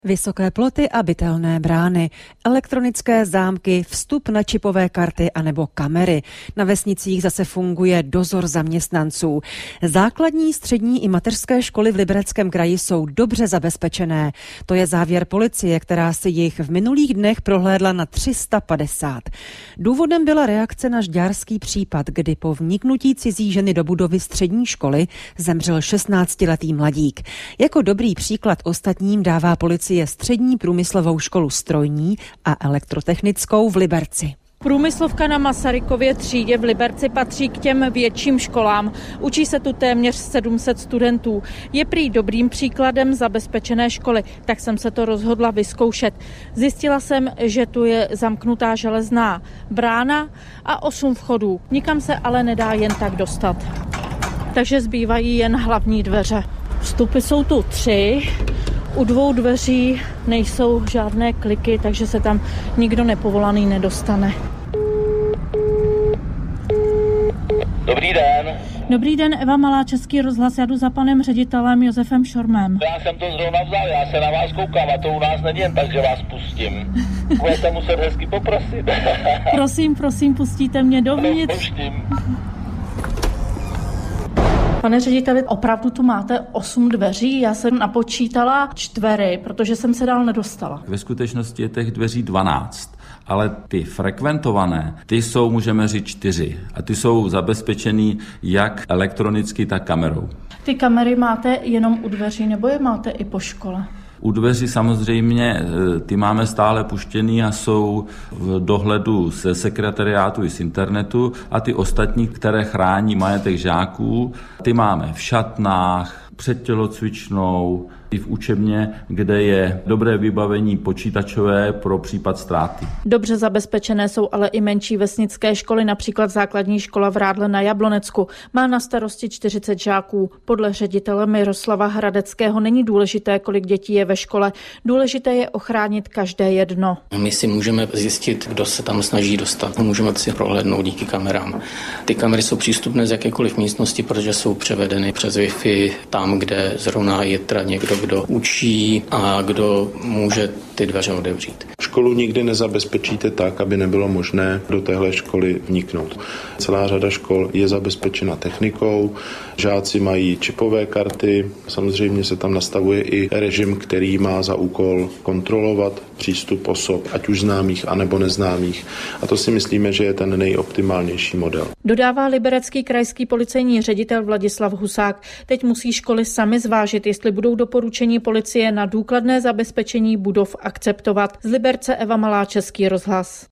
Vysoké ploty a bytelné brány, elektronické zámky, vstup na čipové karty anebo kamery. Na vesnicích zase funguje dozor zaměstnanců. Základní, střední i mateřské školy v Libereckém kraji jsou dobře zabezpečené. To je závěr policie, která si jich v minulých dnech prohlédla na 350. Důvodem byla reakce na žďárský případ, kdy po vniknutí cizí ženy do budovy střední školy zemřel 16letý mladík. Jako dobrý příklad ostatním dává policie střední průmyslovou školu strojní a elektrotechnickou v Liberci. Průmyslovka na Masarykově třídě v Liberci patří k těm větším školám. Učí se tu téměř 700 studentů. Je prý dobrým příkladem zabezpečené školy, tak jsem se to rozhodla vyzkoušet. Zjistila jsem, že tu je zamknutá železná brána a 8 vchodů. Nikam se ale nedá jen tak dostat. Takže zbývají jen hlavní dveře. Vstupy jsou tu 3. U 2 dveří nejsou žádné kliky, takže se tam nikdo nepovolaný nedostane. Dobrý den. Dobrý den, Eva Malá, Český rozhlas, já jdu za panem ředitelem Josefem Šormem. Já jsem to zrovna vzal, já se na vás koukám a to u nás není jen tak, že vás pustím. Budete muset hezky poprosit. Prosím, pustíte mě dovnitř. Pouštím. Pane řediteli, opravdu tu máte 8 dveří? Já jsem napočítala 4, protože jsem se dál nedostala. Ve skutečnosti je těch dveří 12, ale ty frekventované, ty jsou, můžeme říct, 4. A ty jsou zabezpečený jak elektronicky, tak kamerou. Ty kamery máte jenom u dveří, nebo je máte i po škole? U dveří samozřejmě ty máme stále puštěný a jsou v dohledu ze sekretariátu i z internetu a ty ostatní, které chrání majetek žáků, ty máme v šatnách, před tělocvičnou, i v učebně, kde je dobré vybavení počítačové pro případ ztráty. Dobře zabezpečené jsou ale i menší vesnické školy, například základní škola v Rádle na Jablonecku. Má na starosti 40 žáků. Podle ředitele Miroslava Hradeckého není důležité, kolik dětí je ve škole. Důležité je ochránit každé jedno. My si můžeme zjistit, kdo se tam snaží dostat. Můžeme si prohlédnout díky kamerám. Ty kamery jsou přístupné z jakékoliv místnosti, protože jsou převedeny přes Wi-Fi tam, kde zrovna je teda někdo, kdo učí a kdo může ty dveře otevřít. Školu nikdy nezabezpečíte tak, aby nebylo možné do téhle školy vniknout. Celá řada škol je zabezpečena technikou, žáci mají čipové karty, samozřejmě se tam nastavuje i režim, který má za úkol kontrolovat přístup osob, ať už známých, anebo neznámých. A to si myslíme, že je ten nejoptimálnější model. Dodává liberecký krajský policejní ředitel Vladislav Husák. Teď musí školy sami zvážit, jestli budou doporučení policie na důkladné zabezpečení budov akceptovat. Z Liberce Eva Malá, Český rozhlas.